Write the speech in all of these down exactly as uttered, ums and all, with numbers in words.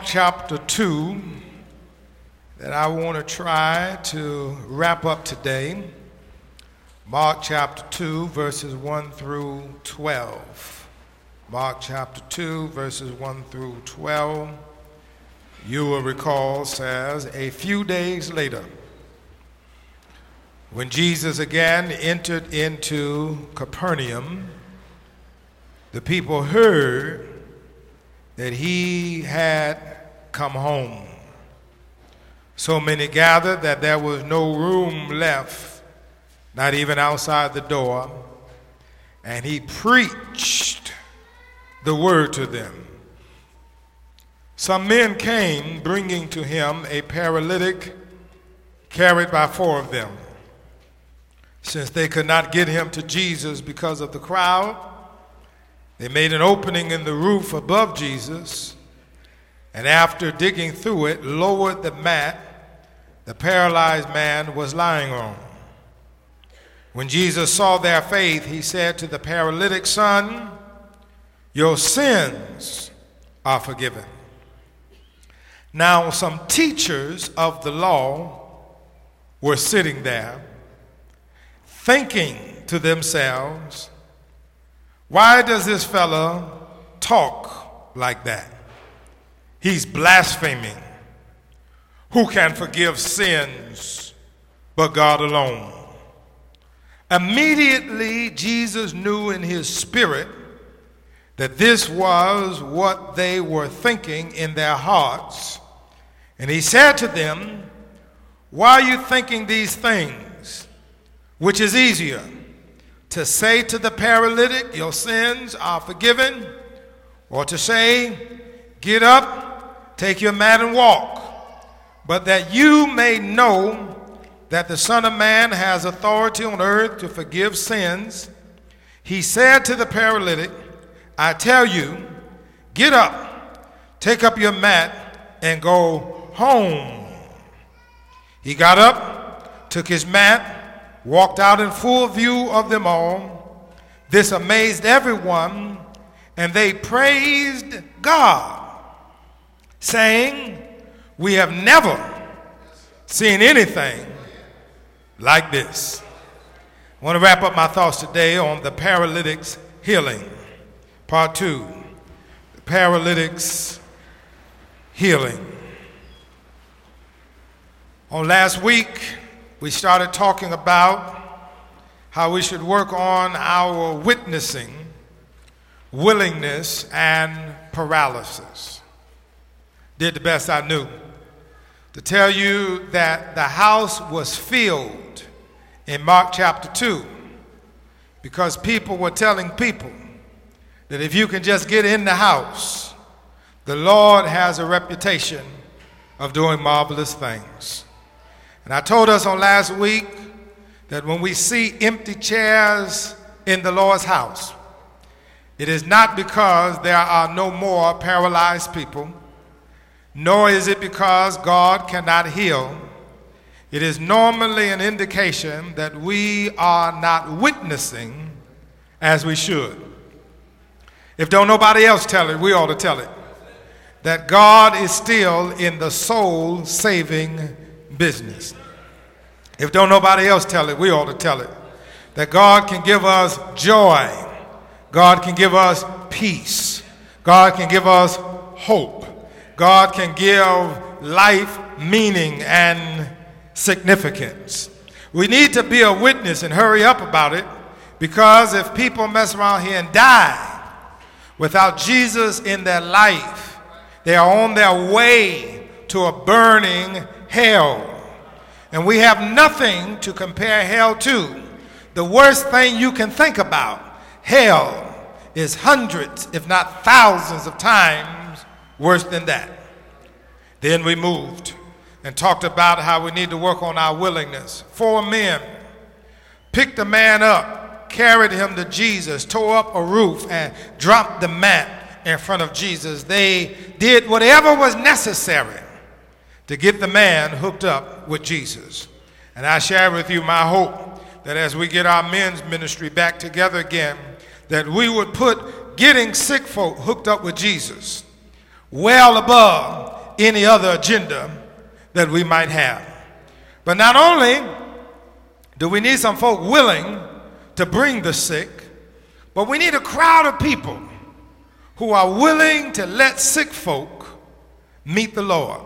chapter two that I want to try to wrap up today. Mark chapter two, verses one through twelve. Mark chapter two, verses one through twelve. You will recall, says, a few days later, when Jesus again entered into Capernaum, the people heard that he had come home. So many gathered that there was no room left, not even outside the door, and he preached the word to them. Some men came, bringing to him a paralytic carried by four of them. Since they could not get him to Jesus because of the crowd, they made an opening in the roof above Jesus, and after digging through it, lowered the mat the paralyzed man was lying on. When Jesus saw their faith, he said to the paralytic, "Son, your sins are forgiven." Now some teachers of the law were sitting there, thinking to themselves, "Why does this fellow talk like that? He's blaspheming. Who can forgive sins but God alone?" Immediately Jesus knew in his spirit that this was what they were thinking in their hearts. And he said to them, "Why are you thinking these things? Which is easier, to say to the paralytic, 'Your sins are forgiven,' or to say, 'Get up, take your mat and walk'? But that you may know that the Son of Man has authority on earth to forgive sins," he said to the paralytic, "I tell you, get up, take up your mat, and go home." He got up, took his mat, walked out in full view of them all. This amazed everyone, and they praised God, saying, "We have never seen anything like this." I want to wrap up my thoughts today on the paralytic's healing. Part two, the paralytic's healing. On last week, we started talking about how we should work on our witnessing, willingness, and paralysis. Did the best I knew to tell you that the house was filled in Mark chapter two because people were telling people that if you can just get in the house, the Lord has a reputation of doing marvelous things. And I told us on last week that when we see empty chairs in the Lord's house, it is not because there are no more paralyzed people, nor is it because God cannot heal. It is normally an indication that we are not witnessing as we should. If don't nobody else tell it, we ought to tell it. That God is still in the soul-saving business. If don't nobody else tell it, we ought to tell it. That God can give us joy. God can give us peace. God can give us hope. God can give life meaning and significance. We need to be a witness and hurry up about it, because if people mess around here and die without Jesus in their life, they are on their way to a burning hell. And we have nothing to compare hell to. The worst thing you can think about, hell, is hundreds, if not thousands of times worse than that. Then we moved and talked about how we need to work on our willingness. Four men picked a man up, carried him to Jesus, tore up a roof, and dropped the mat in front of Jesus. They did whatever was necessary to get the man hooked up with Jesus. And I share with you my hope that as we get our men's ministry back together again, that we would put getting sick folk hooked up with Jesus well above any other agenda that we might have. But not only do we need some folk willing to bring the sick, but we need a crowd of people who are willing to let sick folk meet the Lord.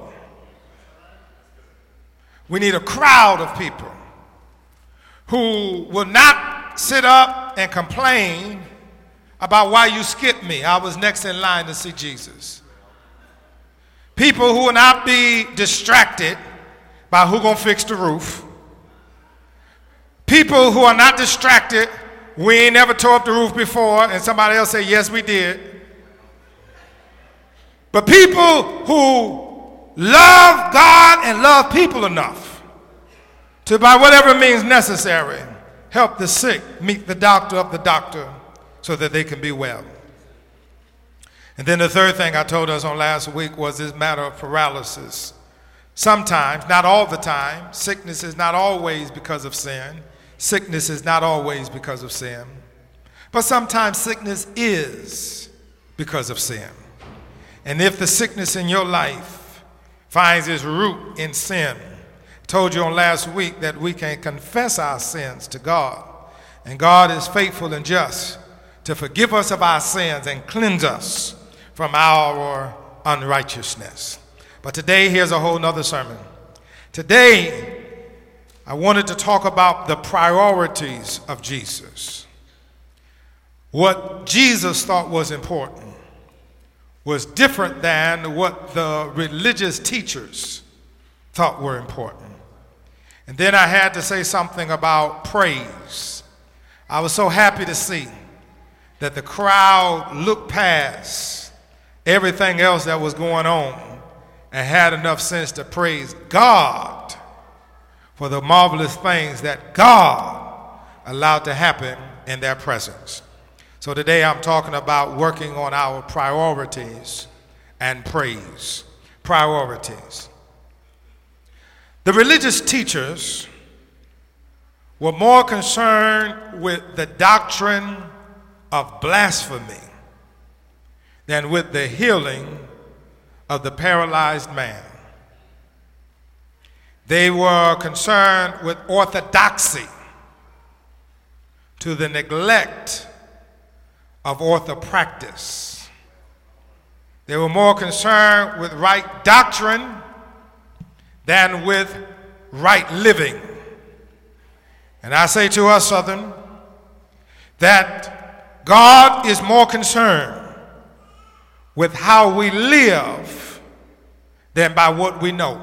We need a crowd of people who will not sit up and complain about why you skipped me. I was next in line to see Jesus. People who will not be distracted by who gonna fix the roof. People who are not distracted, we ain't never tore up the roof before, and somebody else say, yes, we did. But people who love God and love people enough to, by whatever means necessary, help the sick meet the doctor of the doctor so that they can be well. And then the third thing I told us on last week was this matter of paralysis. Sometimes, not all the time, sickness is not always because of sin. Sickness is not always because of sin. But sometimes sickness is because of sin. And if the sickness in your life finds its root in sin, I told you on last week that we can confess our sins to God. And God is faithful and just to forgive us of our sins and cleanse us from our unrighteousness. But today, here's a whole nother sermon. Today, I wanted to talk about the priorities of Jesus. What Jesus thought was important was different than what the religious teachers thought were important. And then I had to say something about praise. I was so happy to see that the crowd looked past everything else that was going on and had enough sense to praise God for the marvelous things that God allowed to happen in their presence. So today I'm talking about working on our priorities and praise. Priorities. The religious teachers were more concerned with the doctrine of blasphemy than with the healing of the paralyzed man. They were concerned with orthodoxy to the neglect of orthopractice. They were more concerned with right doctrine than with right living. And I say to us, Southern, that God is more concerned with how we live than by what we know.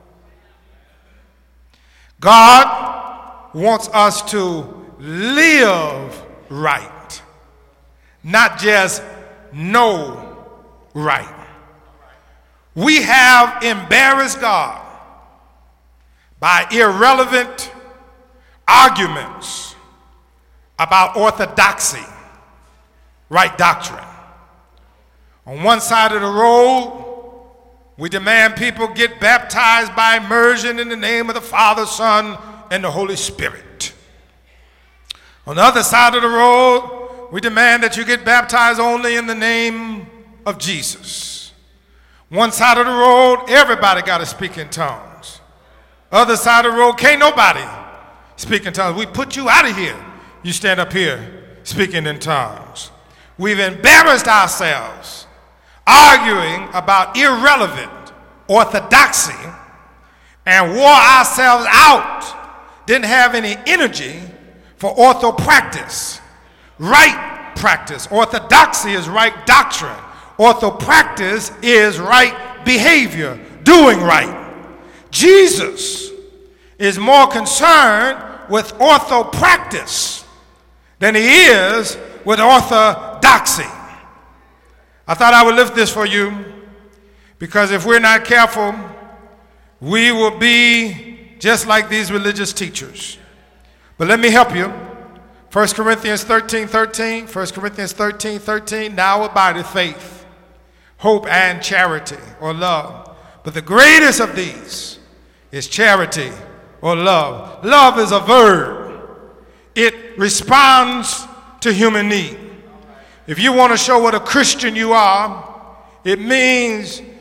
God wants us to live right, not just know right. We have embarrassed God by irrelevant arguments about orthodoxy, right doctrine. On one side of the road, we demand people get baptized by immersion in the name of the Father, Son, and the Holy Spirit. On the other side of the road, we demand that you get baptized only in the name of Jesus. One side of the road, everybody got to speak in tongues. Other side of the road, can't nobody speak in tongues. We put you out of here. You stand up here speaking in tongues. We've embarrassed ourselves arguing about irrelevant orthodoxy and wore ourselves out, didn't have any energy for orthopractice. Right practice. Orthodoxy is right doctrine. Orthopractice is right behavior, doing right. Jesus is more concerned with orthopractice than he is with orthodoxy. I thought I would lift this for you because if we're not careful, we will be just like these religious teachers. But let me help you. First Corinthians thirteen thirteen, First Corinthians thirteen thirteen, now abideth faith, hope, and charity, or love. But the greatest of these is charity, or love. Love is a verb. It responds to human need. If you want to show what a Christian you are, it means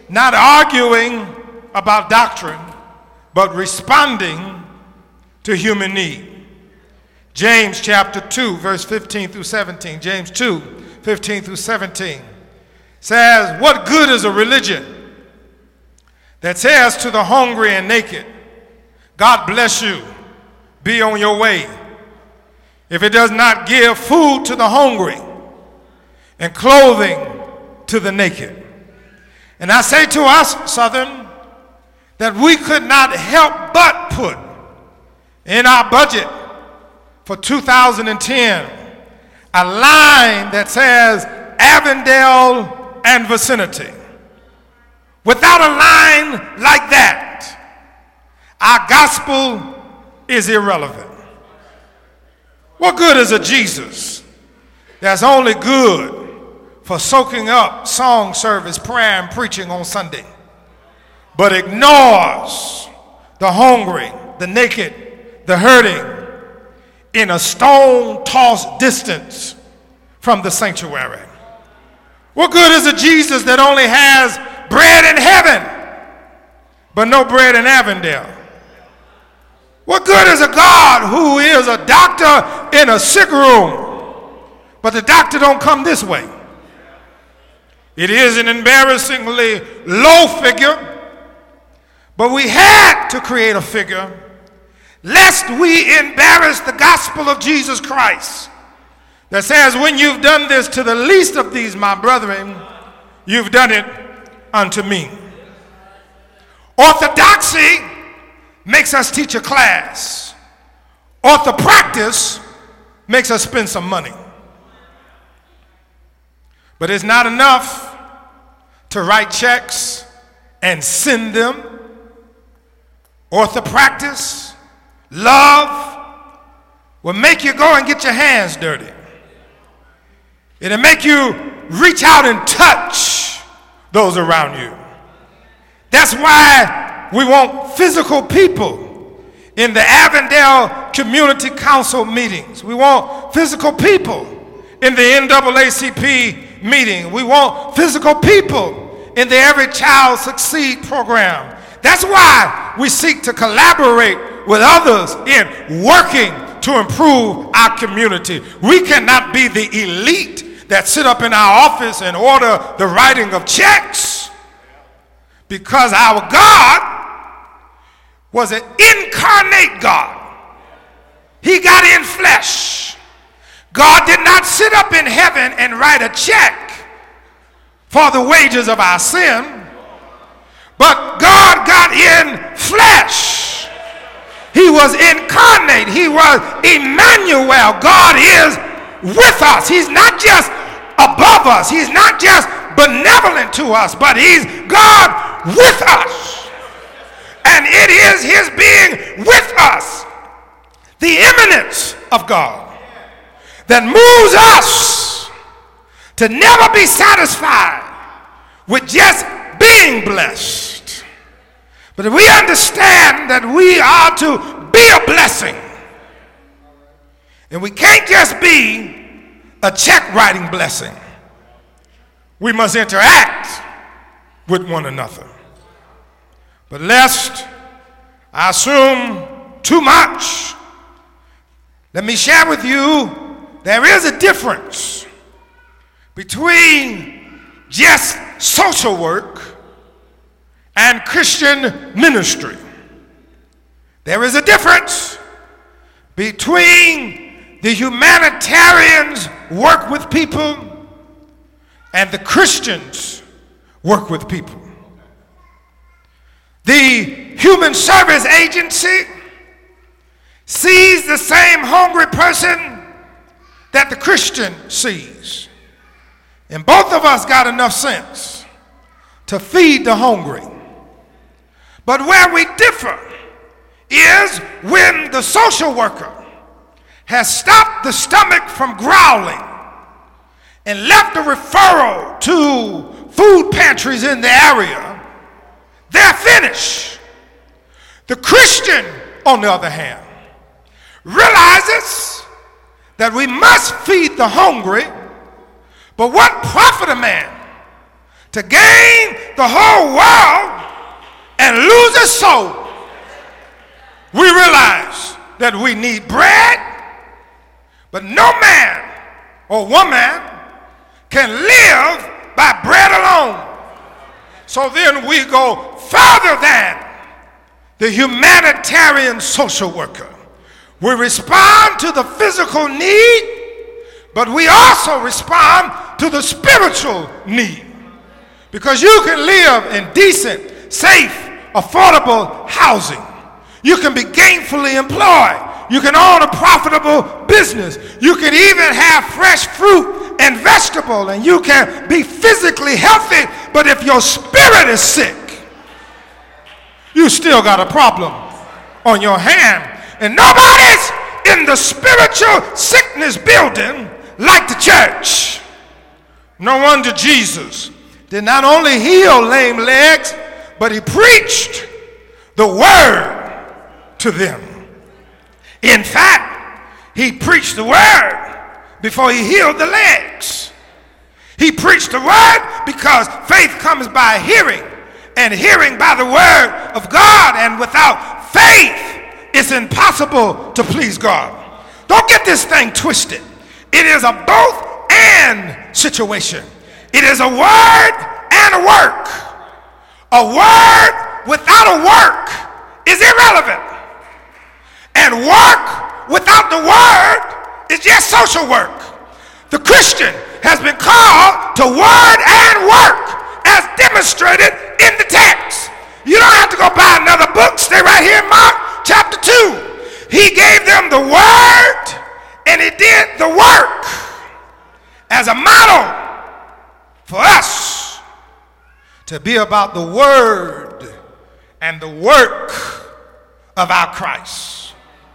not arguing about doctrine, but responding to human need. James chapter two, verse fifteen through seventeen. James two, fifteen through seventeen says, what good is a religion that says to the hungry and naked, God bless you, be on your way, if it does not give food to the hungry and clothing to the naked? And I say to us, Southern, that we could not help but put in our budget for two thousand ten a line that says Avondale and vicinity. Without a line like that, our gospel is irrelevant. What good is a Jesus that's only good for soaking up song service, prayer, and preaching on Sunday, but ignores the hungry, the naked, the hurting in a stone-tossed distance from the sanctuary? What good is a Jesus that only has bread in heaven, but no bread in Avondale? What good is a God who is a doctor in a sick room, but the doctor don't come this way? It is an embarrassingly low figure, but we had to create a figure lest we embarrass the gospel of Jesus Christ that says, when you've done this to the least of these, my brethren, you've done it unto me. Orthodoxy makes us teach a class. Orthopractice makes us spend some money. But it's not enough to write checks and send them. Orthopractice, love, will make you go and get your hands dirty. It'll make you reach out and touch those around you. That's why we want physical people in the Avondale Community Council meetings. We want physical people in the N double A C P meeting. We want physical people in the Every Child Succeed program. That's why we seek to collaborate with others in working to improve our community. We cannot be the elite that sit up in our office and order the writing of checks, because our God was an incarnate God. He got in flesh. God did not sit up in heaven and write a check for the wages of our sin, but God got in flesh. He was incarnate. He was Emmanuel. God is with us. He's not just above us. He's not just benevolent to us, but he's God with us. And it is his being with us, the immanence of God, that moves us to never be satisfied with just being blessed. But we understand that we are to be a blessing. And we can't just be a check writing blessing. We must interact with one another. But lest I assume too much, let me share with you there is a difference between just social work and Christian ministry. There is a difference between the humanitarians work with people and the Christians work with people. The Human Service Agency sees the same hungry person that the Christian sees. And both of us got enough sense to feed the hungry. But where we differ is when the social worker has stopped the stomach from growling and left a referral to food pantries in the area, they're finished. The Christian, on the other hand, realizes that we must feed the hungry, but what profit a man to gain the whole world and lose his soul, we realize that we need bread, but no man or woman can live by bread alone. So then we go further than the humanitarian social worker. We respond to the physical need, but we also respond to the spiritual need. Because you can live in decent, safe, affordable housing. You can be gainfully employed. You can own a profitable business. You can even have fresh fruit and vegetable, and you can be physically healthy, but if your spirit is sick, you still got a problem on your hand. And nobody's in the spiritual sickness building like the church. No wonder Jesus did not only heal lame legs, but he preached the word to them. In fact, he preached the word before he healed the legs. He preached the word because faith comes by hearing, and hearing by the word of God, and without faith it's impossible to please God. Don't get this thing twisted. It is a both and situation. It is a word and a work. A word without a work is irrelevant. And work without the word is just social work. The Christian has been called to word and work as demonstrated in the text. You don't have to go buy another book. Stay right here in Mark chapter two. He gave them the word and he did the work as a model for us to be about the word and the work of our Christ.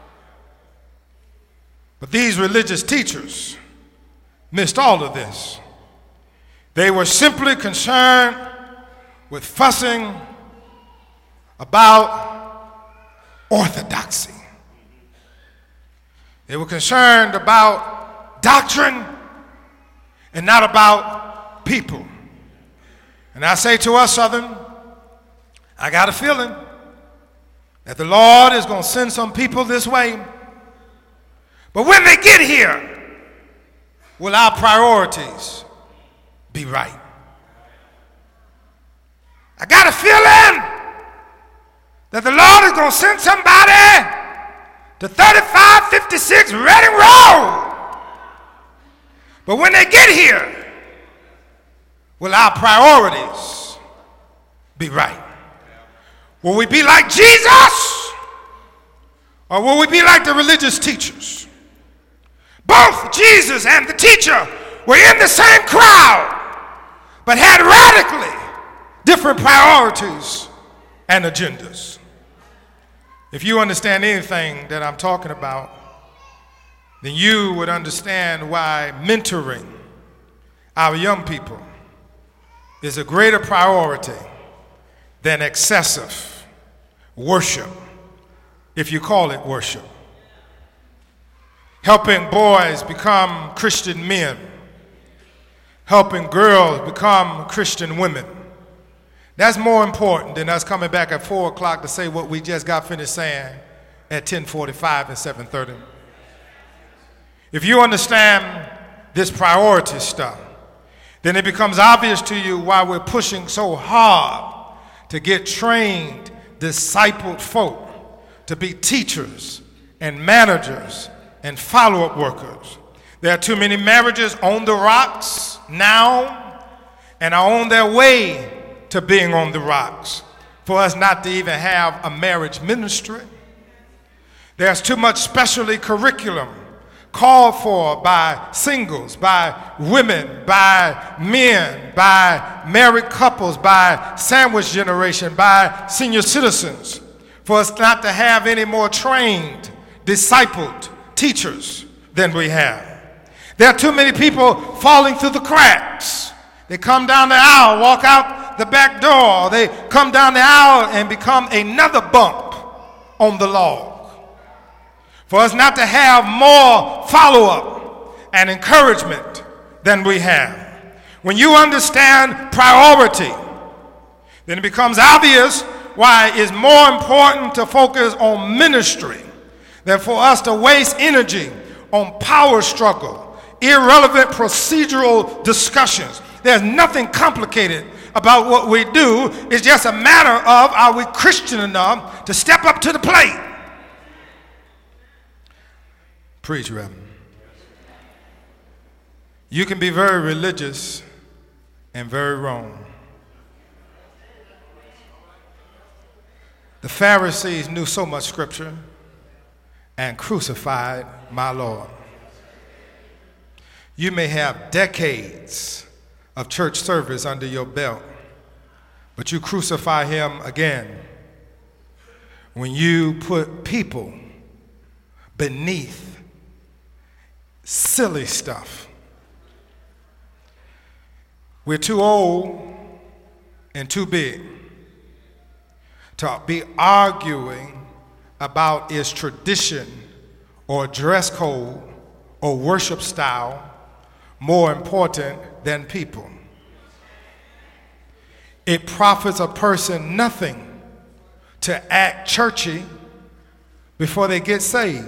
But these religious teachers missed all of this. They were simply concerned with fussing about orthodoxy. They were concerned about doctrine and not about people. And I say to us, Southern, I got a feeling that the Lord is going to send some people this way. But when they get here, will our priorities be right? I got a feeling that the Lord is going to send somebody to thirty-five fifty-six Reading Road. But when they get here, will our priorities be right? Will we be like Jesus, or will we be like the religious teachers? Both Jesus and the teacher were in the same crowd, but had radically different priorities and agendas. If you understand anything that I'm talking about, then you would understand why mentoring our young people is a greater priority than excessive worship, if you call it worship. Helping boys become Christian men, helping girls become Christian women. That's more important than us coming back at four o'clock to say what we just got finished saying at ten forty-five and seven thirty. If you understand this priority stuff, then it becomes obvious to you why we're pushing so hard to get trained, discipled folk to be teachers and managers and follow-up workers. There are too many marriages on the rocks now and are on their way to being on the rocks for us not to even have a marriage ministry. There's too much specialty curriculum called for by singles, by women, by men, by married couples, by sandwich generation, by senior citizens, for us not to have any more trained, discipled teachers than we have. There are too many people falling through the cracks. They come down the aisle, walk out the back door. They come down the aisle and become another bump on the log. For us not to have more follow-up and encouragement than we have. when you understand priority, then it becomes obvious why it's more important to focus on ministry than for us to waste energy on power struggle, irrelevant procedural discussions. There's nothing complicated about what we do. It's just a matter of, are we Christian enough to step up to the plate? Preach, Reverend. You can be very religious and very wrong. The Pharisees knew so much scripture and crucified my Lord. You may have decades of church service under your belt, but you crucify him again when you put people beneath silly stuff. We're too old and too big to be arguing about is tradition or dress code or worship style more important than people. It profits a person nothing to act churchy before they get saved.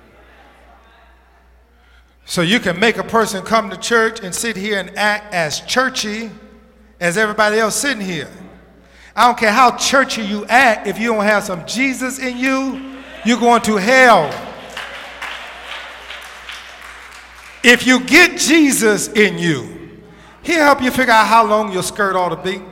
So you can make a person come to church and sit here and act as churchy as everybody else sitting here. I don't care how churchy you act, if you don't have some Jesus in you, you're going to hell. If you get Jesus in you, he'll help you figure out how long your skirt ought to be.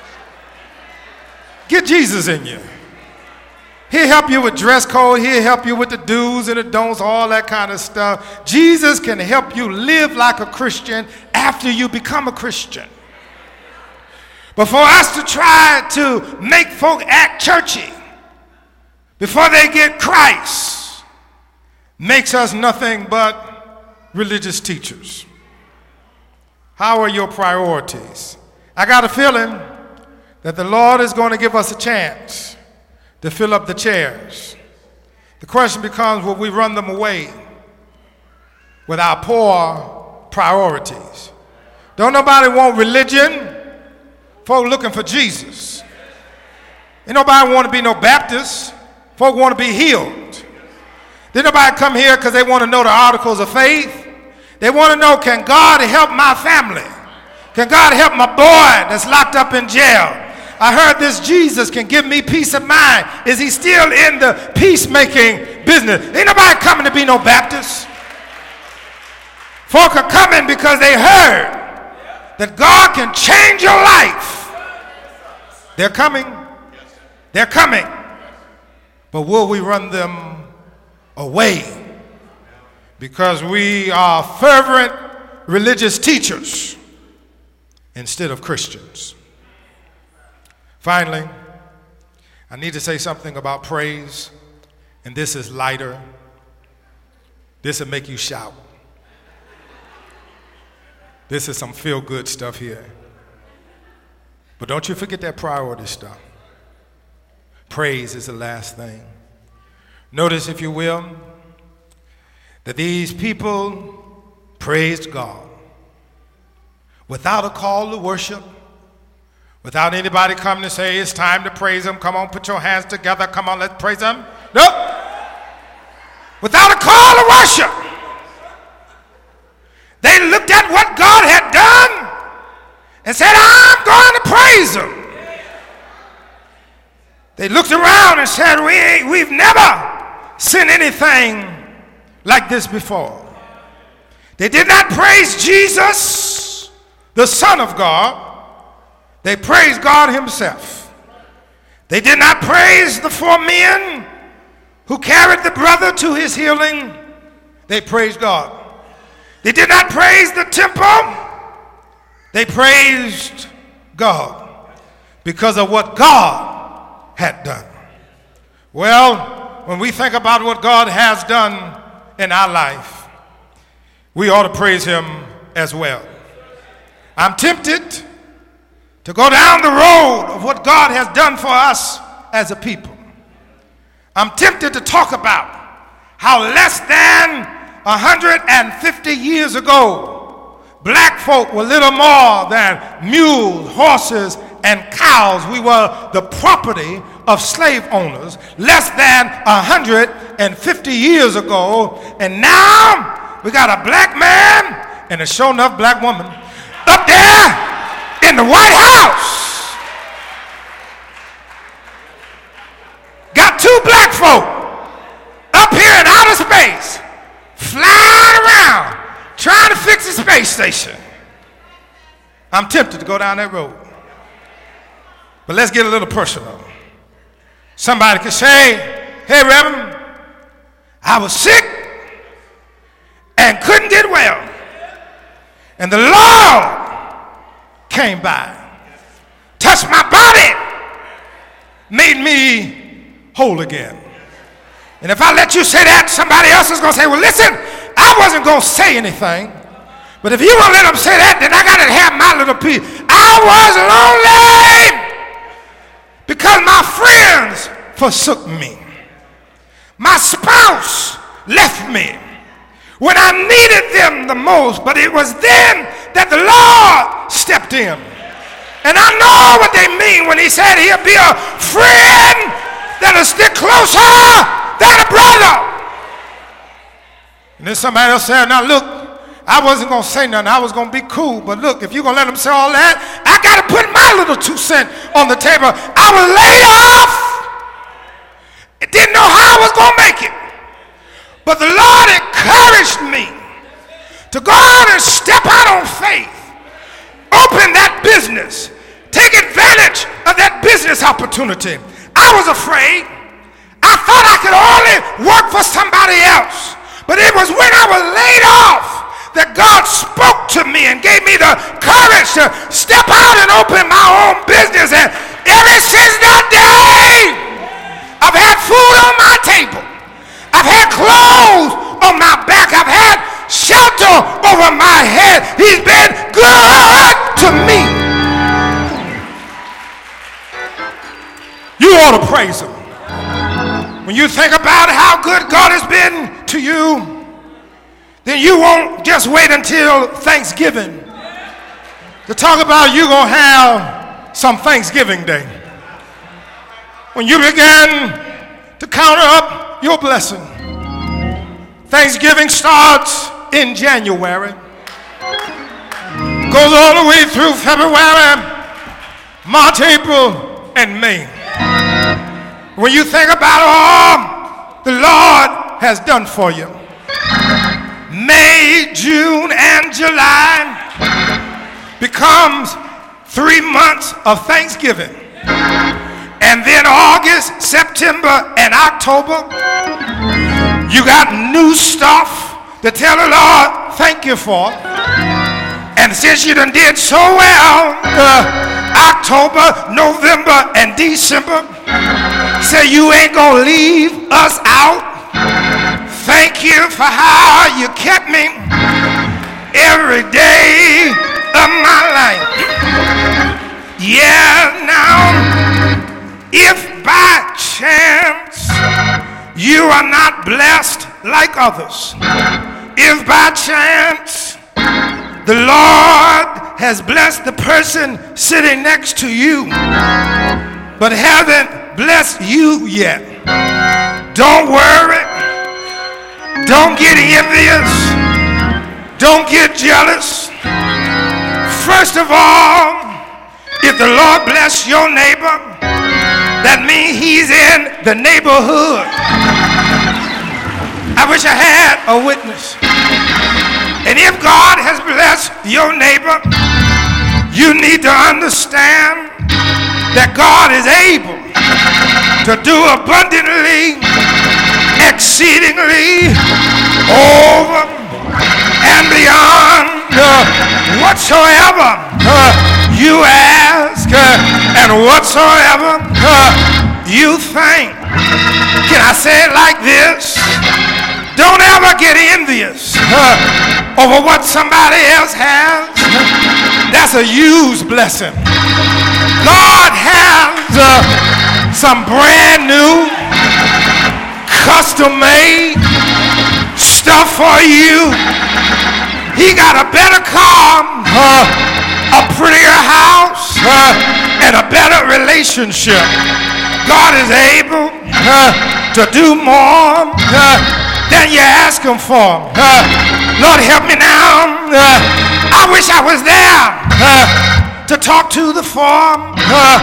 Get Jesus in you. He'll help you with dress code. He'll help you with the do's and the don'ts, all that kind of stuff. Jesus can help you live like a Christian after you become a Christian. But for us to try to make folk act churchy before they get Christ makes us nothing but religious teachers. How are your priorities? I got a feeling that the Lord is going to give us a chance to fill up the chairs. The question becomes, will we run them away with our poor priorities? Don't nobody want religion. Folk looking for Jesus. Ain't nobody want to be no Baptist. Folk want to be healed. Did nobody come here because they want to know the articles of faith? They want to know, can God help my family? Can God help my boy that's locked up in jail? I heard this Jesus can give me peace of mind. Is he still in the peacemaking business? Ain't nobody coming to be no Baptist. Folk are coming because they heard that God can change your life. They're coming. They're coming. But will we run them away? Because we are fervent religious teachers instead of Christians. Finally, I need to say something about praise, and this is lighter. This will make you shout. This is some feel-good stuff here. But don't you forget that priority stuff. Praise is the last thing. Notice, if you will, that these people praised God without a call to worship, without anybody coming to say, it's time to praise him. Come on, put your hands together. Come on, let's praise him. Nope. Without a call to worship. They looked at what God had done and said, I'm going to praise him. They looked around and said, we ain't, we've never seen anything like this before. They did not praise Jesus, the Son of God. They praised God himself. They did not praise the four men who carried the brother to his healing. They praised God. They did not praise the temple. They praised God because of what God had done. Well, when we think about what God has done in our life, we ought to praise him as well. I'm tempted to go down the road of what God has done for us as a people. I'm tempted to talk about how less than one hundred fifty years ago, Black folk were little more than mules, horses, and cows. We were the property of slave owners less than one hundred fifty years ago. And now we got a black man and a sure enough black woman up there in the White House. Got two black folk up here in outer space flying around trying to fix the space station. I'm tempted to go down that road. But let's get a little personal. Somebody could say, hey, Reverend, I was sick and couldn't get well. And the Lord came by, touched my body, made me whole again. And if I let you say that, somebody else is going to say, well, listen, I wasn't going to say anything. But if you won't let them say that, then I got to have my little piece. I was lonely because my friends forsook me. My spouse left me when I needed them the most. But it was then that the Lord stepped in. And I know what they mean when he said he'll be a friend that'll stick closer than a brother. And then somebody else said, now look, I wasn't going to say nothing. I was going to be cool. But look, if you're going to let them say all that, I got to put my little two cents on the table. I was laid off. I didn't know how I was going to make it. But the Lord encouraged me to go out and step out on faith. Open that business. Take advantage of that business opportunity. I was afraid. I thought I could only work for somebody else. But it was when I was laid off that God spoke to me and gave me the courage to step out and open my own business. And ever since that day, I've had food on my table. I've had clothes on my back. I've had shelter over my head. He's been good to me. You ought to praise him. When you think about how good God has been to you, then you won't just wait until Thanksgiving to talk about you going to have some Thanksgiving Day. When you begin to count up your blessing, Thanksgiving starts in January, goes all the way through February, March, April, and May. When you think about all the Lord has done for you, May, June, and July becomes three months of Thanksgiving. And then August, September, and October, you got new stuff to tell the Lord thank you for. And since you done did so well, uh, October, November, and December, say you ain't gonna leave us out. Thank you for how you kept me every day of my life. Yeah, now, if by chance you are not blessed like others, if by chance the Lord has blessed the person sitting next to you, but haven't blessed you yet, don't worry. Don't get envious. Don't get jealous. First of all, if the Lord bless your neighbor, that means he's in the neighborhood. I wish I had a witness. And if God has blessed your neighbor, you need to understand that God is able to do abundantly, exceedingly, over and beyond uh, whatsoever uh, you ask uh, and whatsoever uh, you think. Can I say it like this? Don't ever get envious uh, over what somebody else has. That's a used blessing. God has uh, some brand new, custom-made stuff for you He got a better car, uh, a prettier house, uh, and a better relationship. God is able uh, to do more uh, than you ask him for. Uh, Lord, help me now. Uh, I wish I was there uh, to talk to the four uh,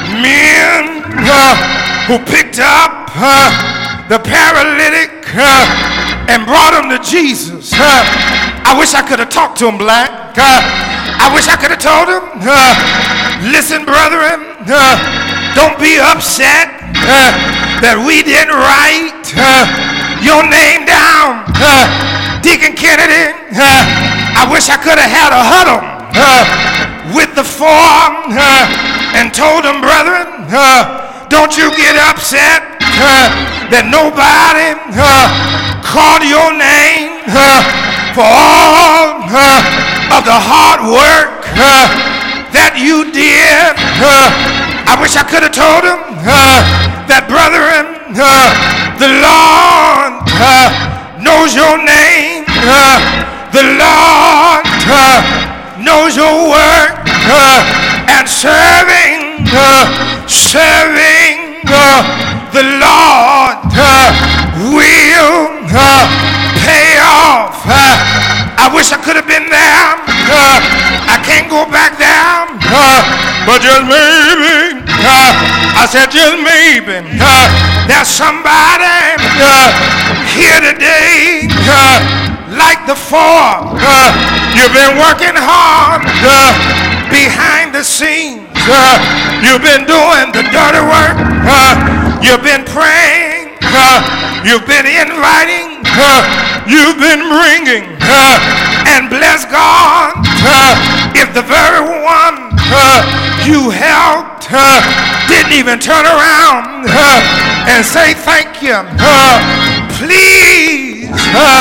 men uh, who picked up uh, the paralytic uh, and brought him to Jesus. Uh, I wish I could have talked to him, Black. Uh, I wish I could have told him, uh, listen, brethren, uh, don't be upset uh, that we didn't write uh, your name down. Uh, Deacon Kennedy, uh, I wish I could have had a huddle uh, with the four uh, and told them, brethren, uh, don't you get upset uh, that nobody uh, called your name uh, for all uh, of the hard work uh, that you did. Uh, I wish I could have told him uh, that, brethren, uh, the Lord uh, knows your name. Uh, the Lord uh, knows your work. Uh, and serving, uh, serving uh, the Lord uh, will uh, pay off. Uh, I wish I could have been there. Uh, I can't go back there. Uh, but just maybe, uh, I said just maybe, uh, there's somebody uh, here today uh, like the four. Uh, you've been working hard uh, behind the scenes. Uh, you've been doing the dirty work. Uh, you've been praying. Uh, you've been inviting. Uh, you've been bringing. Uh, and bless God, uh, if the very one uh, you helped uh, didn't even turn around uh, and say thank you. Uh, please, uh,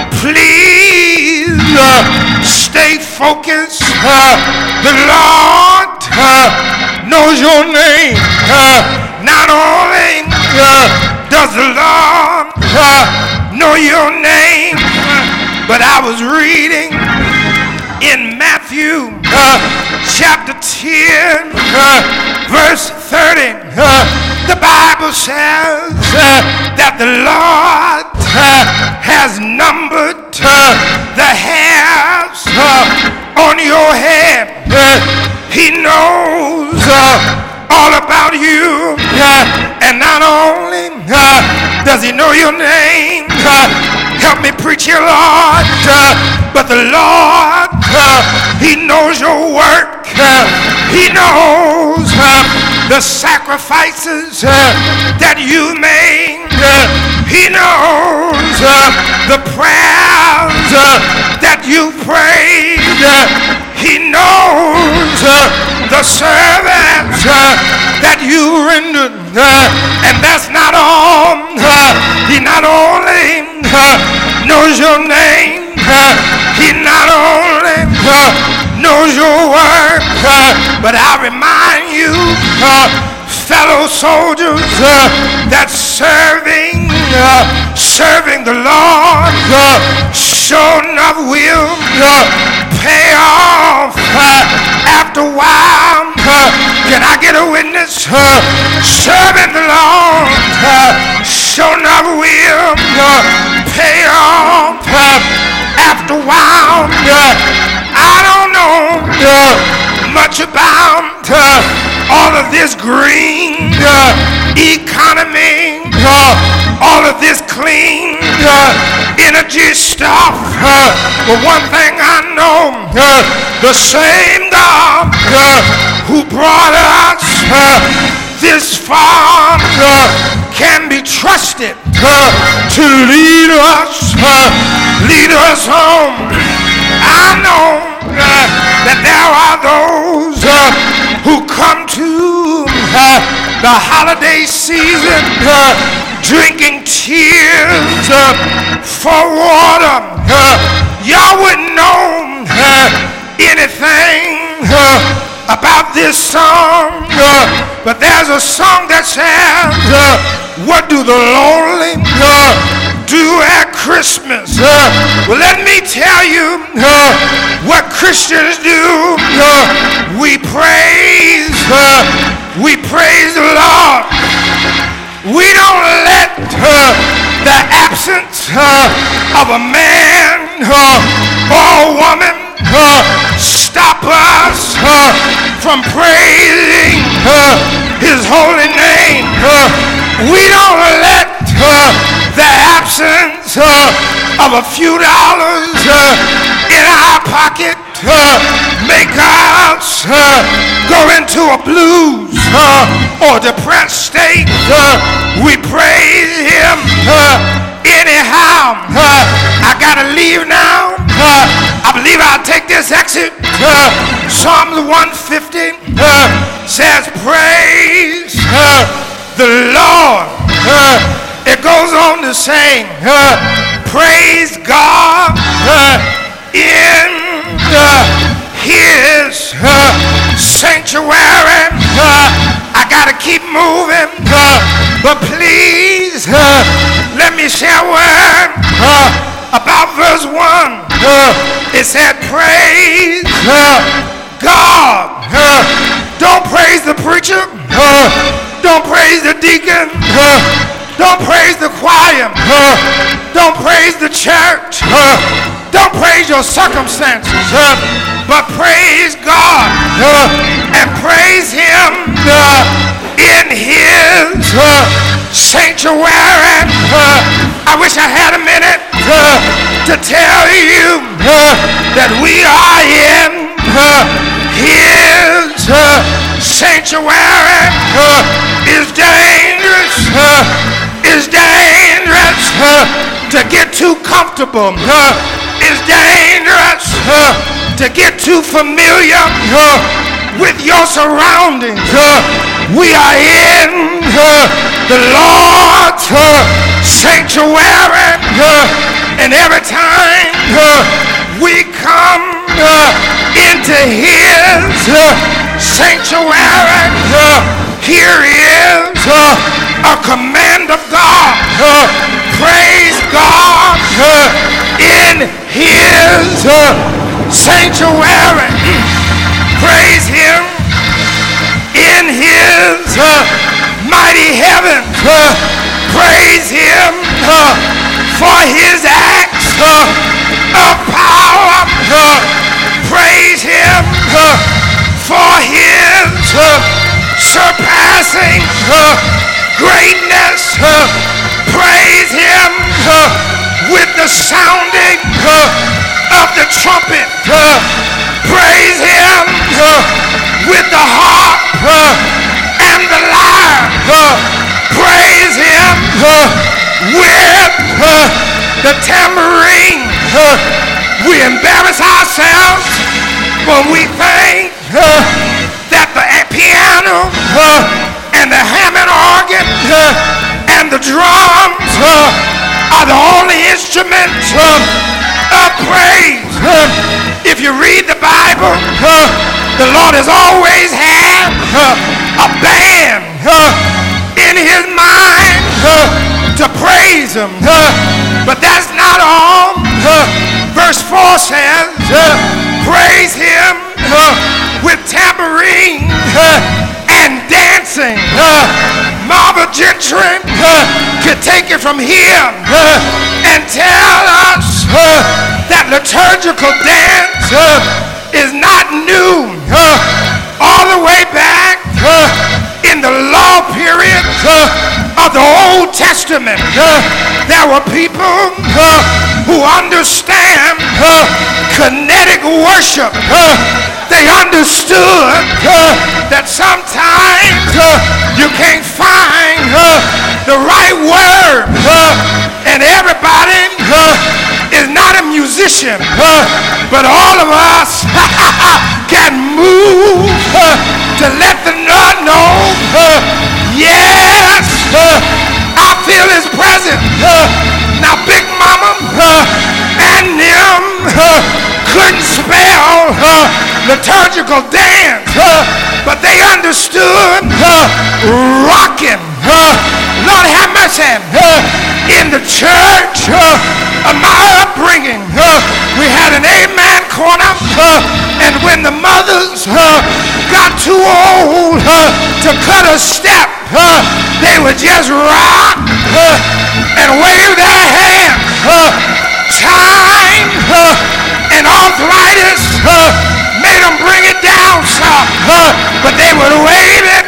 please uh, stay focused. Uh, the Lord uh, knows your name. Uh, not only uh, does the Lord uh, know your name, but I was reading in Matthew uh, chapter ten, uh, verse thirty. Uh, the Bible says uh, that the Lord uh, has numbered uh, the hairs uh, on your head. Uh, he knows uh, all about you. Uh, and not only uh, does he know your name, uh, help me preach here, Lord, uh, but the Lord, uh, he knows your work. Uh, he knows uh, the sacrifices uh, that you made. Uh, he knows uh, the prayers uh, that you prayed. Uh, he knows uh, the service uh, that you rendered. Uh, and that's not all. Uh, he not only uh, knows your name, uh, he not only uh, knows your work, uh, but I remind you, uh, fellow soldiers, uh, that serving, uh, serving the Lord, uh, sure enough will uh, pay off uh, after a while. Uh, can I get a witness? Uh, serving the Lord, uh, sure enough will uh, pay off uh, after a while. Uh, I don't know uh, much about uh, all of this green uh, economy, uh, all of this clean uh, energy stuff. Uh, but one thing I know, uh, the same God uh, who brought us uh, this far uh, can be trusted uh, to lead us, uh, lead us home. I know uh, that there are those uh, who come to uh, the holiday season uh, drinking tears uh, for water. Uh, y'all wouldn't know uh, anything uh, about this song, uh, but there's a song that says, uh, what do the lonely uh, do at Christmas. Uh, well, let me tell you uh, what Christians do. Uh, we praise. Uh, we praise the Lord. We don't let uh, the absence uh, of a man uh, or a woman uh, stop us uh, from praising uh, his holy name. Uh, we don't let uh, the absence uh, of a few dollars uh, in our pocket uh, make us uh, go into a blues uh, or depressed state. Uh, we praise him uh, anyhow. Uh, I gotta leave now. Uh, I believe I'll take this exit. Uh, Psalms one fifty uh, says, praise uh, the Lord. Uh, it goes on to say, uh, praise God uh, in uh, his uh, sanctuary. Uh, I gotta keep moving, uh, but please uh, let me share a word uh, about verse one. Uh, it said, praise uh, God. Uh, don't praise the preacher. Uh, don't praise the deacon. Uh, don't praise the choir. Uh, don't praise the church. Uh, don't praise your circumstances. Uh, but praise God uh, and praise him uh, in his uh, sanctuary. Uh, I wish I had a minute uh, to tell you uh, that we are in uh, his uh, sanctuary. Uh, is dangerous. Uh, is dangerous uh, to get too comfortable. Uh, is dangerous uh, to get too familiar uh, with your surroundings. Uh, we are in uh, the Lord's uh, sanctuary, uh, and every time uh, we come uh, into his uh, sanctuary, uh, here is uh, a command of God. Uh, praise God uh, in his uh, sanctuary. Praise him in his uh, mighty heavens. Uh, praise him uh, for his acts uh, of power. Uh, praise him uh, for his uh, surpassing uh, greatness. Uh, praise him uh, with the sounding uh, of the trumpet. Uh, praise him uh, with the harp uh, and the lyre. Uh, praise him uh, with uh, the tambourine. Uh, we embarrass ourselves when we think uh, that the piano uh, and the Hammond organ uh, and the drums uh, are the only instruments uh, of praise. Uh, if you read the Bible, uh, the Lord has always had uh, a band uh, in his mind uh, to praise him. Uh, but that's not all. Uh, verse four says, uh, praise him uh, with tambourine uh, and dancing. Uh, Marva Gentry uh, could take it from here uh, and tell us uh, that liturgical dance uh, is not new. Uh, all the way back uh, in the law period uh, of the Old Testament, uh, there were people uh, who understand uh, kinetic worship. Uh, they understood uh, that sometimes uh, you can't find uh, the right word, uh, and everybody uh, is not a musician, uh, but all of us can move uh, to let the Lord know, uh, yes, uh, I feel his presence. Uh, now Big Mama uh, and them uh, couldn't spell uh, liturgical dance, uh, but they understood uh, rocking. Uh, Lord have mercy. Uh, In the church uh, of my upbringing, uh, we had an amen corner, uh, and when the mothers uh, got too old uh, to cut a step, uh, they would just rock uh, and wave their hand. Uh, time uh, and arthritis uh, made them bring it down some, uh, but they would wave it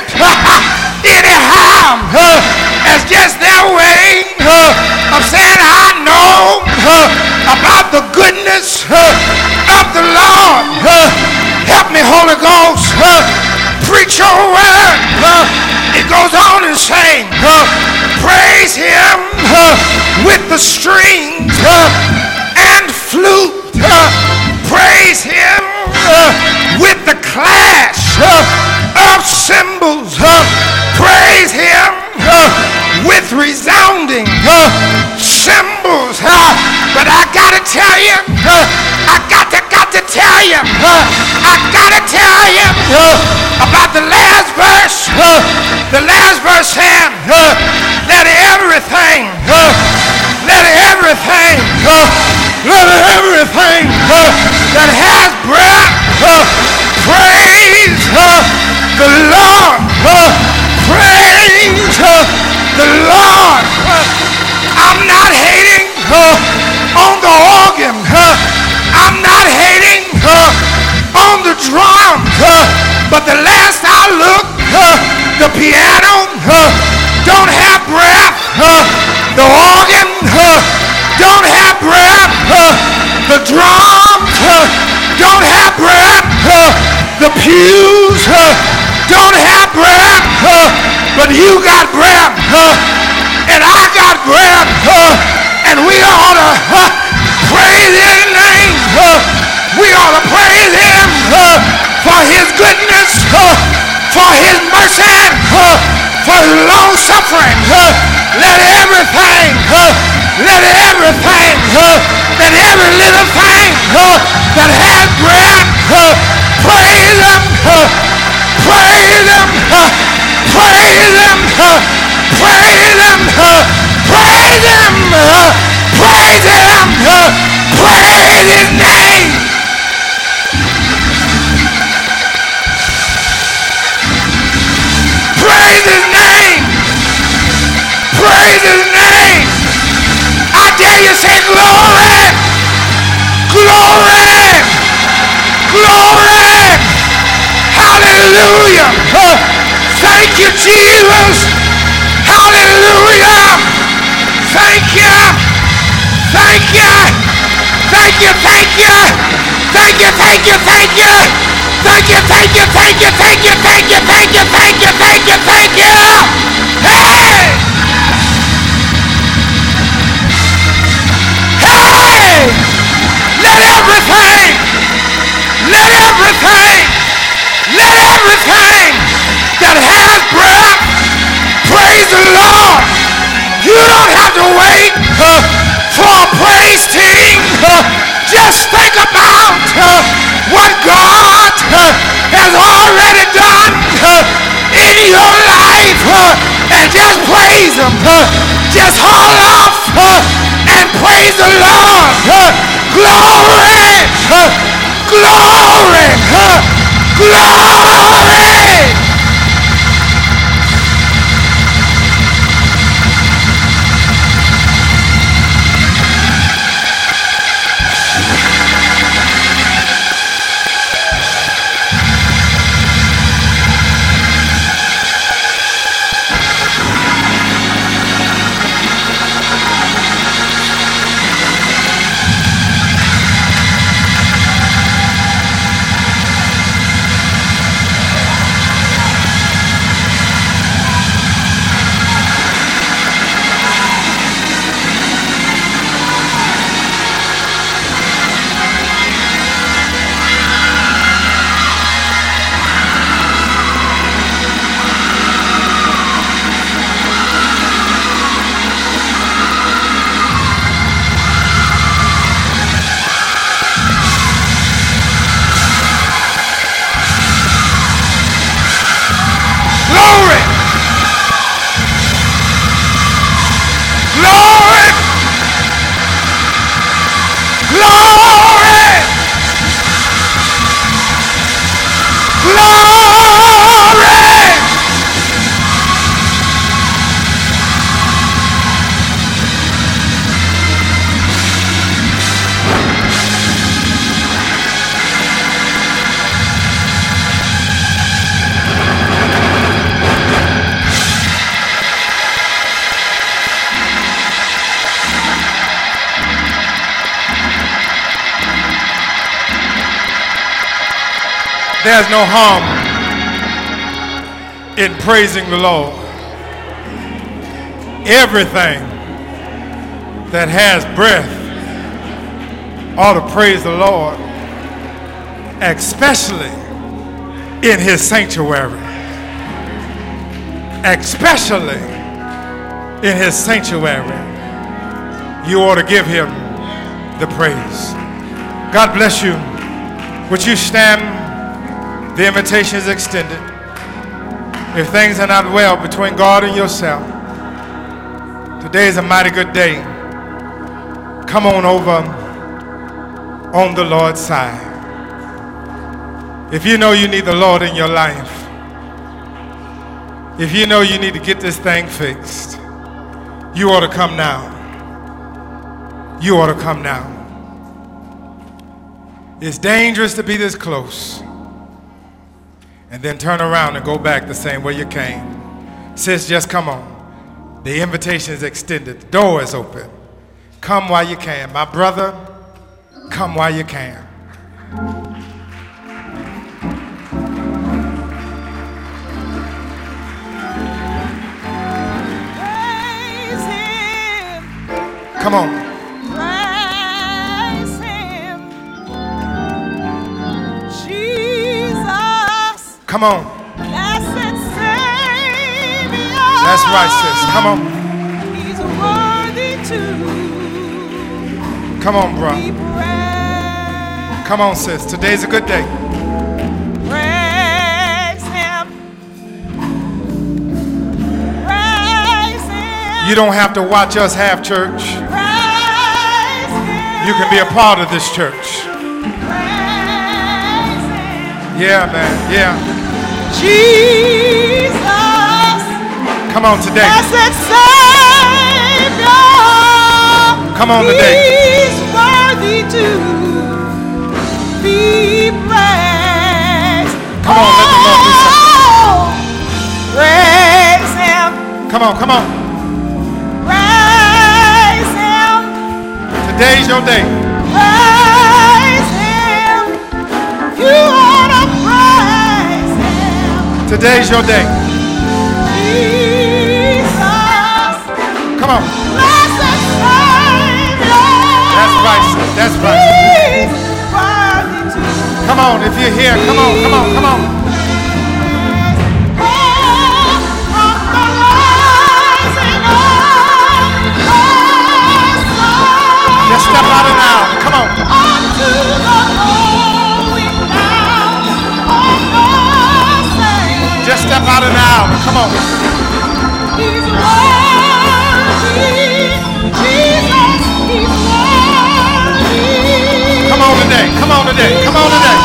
anyhow uh, as just their way uh, of saying, I know uh, about the goodness uh, of the Lord. Uh, help me, Holy Ghost. Uh, preach your word. Uh, it goes on and saying, uh, praise him uh, with the strings uh, and flute. Uh, praise him uh, with the clash uh, of cymbals. Uh, praise him uh, with resounding uh, cymbals. Uh, but I gotta tell you, uh, I got to, got to tell you, uh, I gotta tell you uh, about the last verse. Uh, the last verse said, uh, let everything, uh, let everything, uh, let everything uh, that has breath uh, praise uh, the Lord. Uh, praise uh, the Lord. Uh, I'm not hating uh, on the organ. Uh, I'm not hating uh, on the drum. Uh, but the last I looked, uh, the piano uh, don't have breath. Uh, the organ uh, don't have breath. Uh, the drums uh, don't have breath. Uh, the pews uh, don't have breath. Uh, but you got breath. Uh, and I got breath. Uh, and we ought to uh, praise his name. Uh, we ought to praise him uh, for his goodness, uh, for his mercy, uh, for his long suffering. Uh, let everything, uh, let everything, uh, let every little thing uh, that has breath, uh, praise him, uh, praise him, uh, praise him, uh, praise him, uh, praise him, uh, praise him, uh, praise his name. Praise his name. Praise his name. I dare you say glory. Glory. Glory. Hallelujah. Uh, thank you, Jesus. Hallelujah. Thank you. Thank you. Thank you. Thank you. Thank you. Thank you. Thank you. Thank you, thank you, thank you, thank you, thank you, thank you, thank you, thank you, thank you. Hey! Hey! Let everything, let everything, let everything that has breath praise the Lord. You don't have to wait uh, for a praise team. Uh, just think about uh, what God uh, has already done uh, in your life uh, and just praise him. Uh, just haul off uh, and praise the Lord. Uh, glory, uh, glory, uh, glory. There's no harm in praising the Lord. Everything that has breath ought to praise the Lord, especially in his sanctuary. Especially in his sanctuary. You ought to give him the praise. God bless you. Would you stand? The invitation is extended. If things are not well between God and yourself, today is a mighty good day. Come on over on the Lord's side. If you know you need the Lord in your life, if you know you need to get this thing fixed, you ought to come now. You ought to come now. It's dangerous to be this close and then turn around and go back the same way you came. Sis, just come on. The invitation is extended. The door is open. Come while you can. My brother, come while you can. Praise him. Come on. Praise him. Jesus. Come on. Blessed Savior. That's right, sis. Come on. He's worthy to Come on, bro. be praised. Come on, sis. Today's a good day. Praise him. Praise him. You don't have to watch us have church. Praise him. You can be a part of this church. Praise him. Yeah, man. Yeah. Jesus. Come on today. Blessed Savior. Come on today. He's worthy to be praised. Come on, let the Lord do something. Praise him. Come on, come on. Praise him. Today's your day. Praise him. You ought to praise him. Today's your day. Jesus. Come on. Blessed Savior. That's right, sis. That's right. He's worthy to Come on, if you're here, come on, come on, come on. Just step out and out. Come on. Just step out and out. Come on. Come on today. Come on today. Come on today.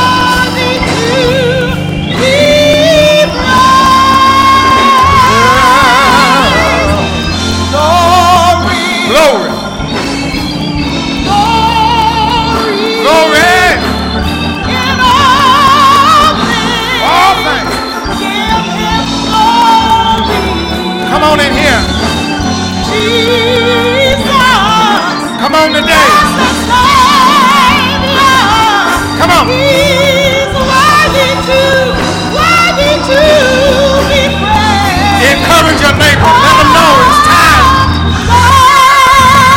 Glory. Glory. All things. Come on in here. Come on today. Come on. He's worthy to, worthy to be praised. Encourage your neighbor. Let them know it's time.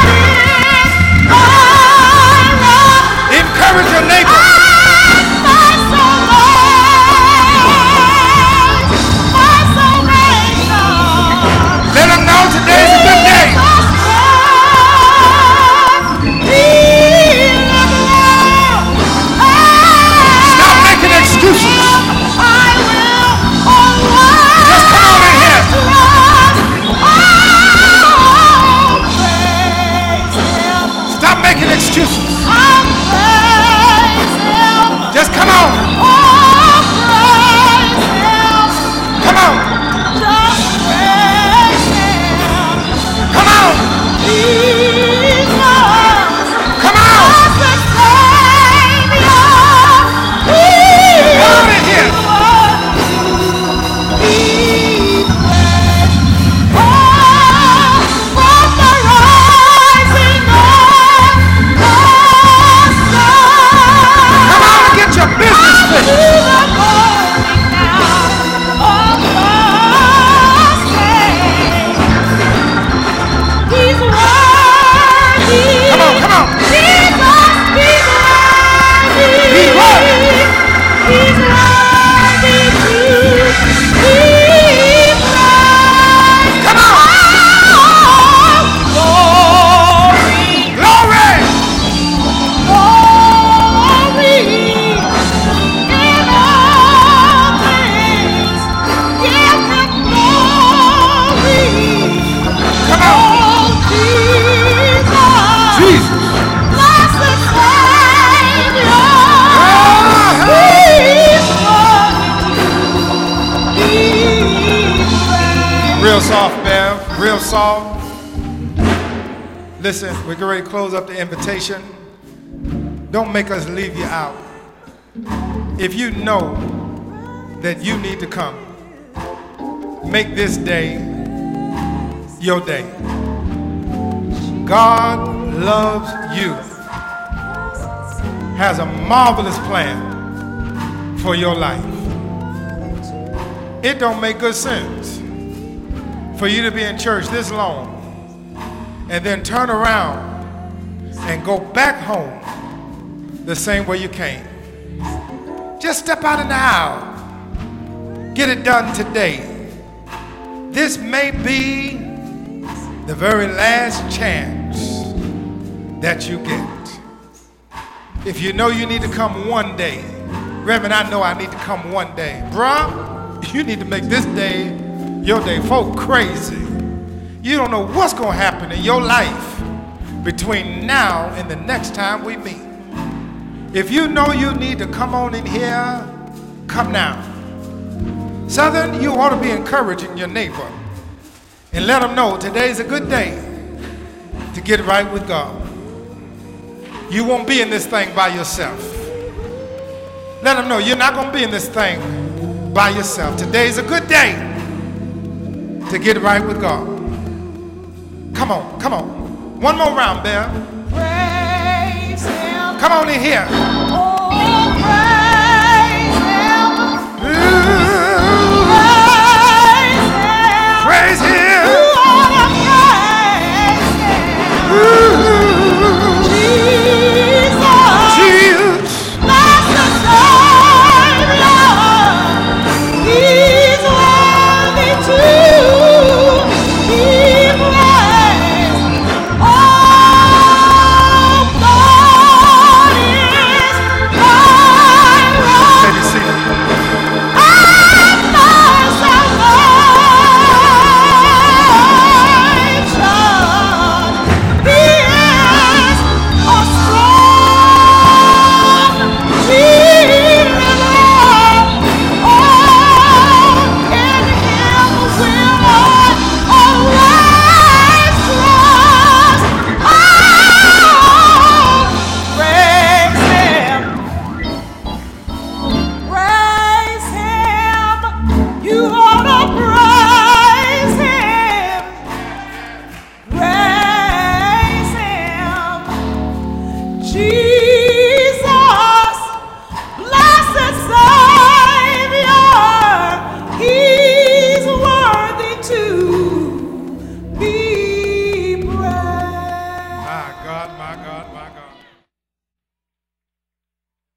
out. Oh, Jesus. Jesus. Blessed Savior. Ah, He's worthy to be praised. real soft, Bev. Real soft. Listen, we're getting ready to close up the invitation. Don't make us leave you out. If you know that you need to come, make this day your day. God loves you, has a marvelous plan for your life. It don't make good sense for you to be in church this long and then turn around and go back home the same way you came. Just step out in the aisle. Get it done today. This may be the very last chance that you get. If you know you need to come one day, Reverend, I know I need to come one day. Bruh, you need to make this day your day. Folk crazy. You don't know what's going to happen in your life between now and the next time we meet. If you know you need to come on in here, come now. Southern, you ought to be encouraging your neighbor and let them know today's a good day to get right with God. You won't be in this thing by yourself. Let them know you're not going to be in this thing by yourself. Today's a good day to get right with God. Come on, come on. One more round, Bear. Praise Him. Come on in here.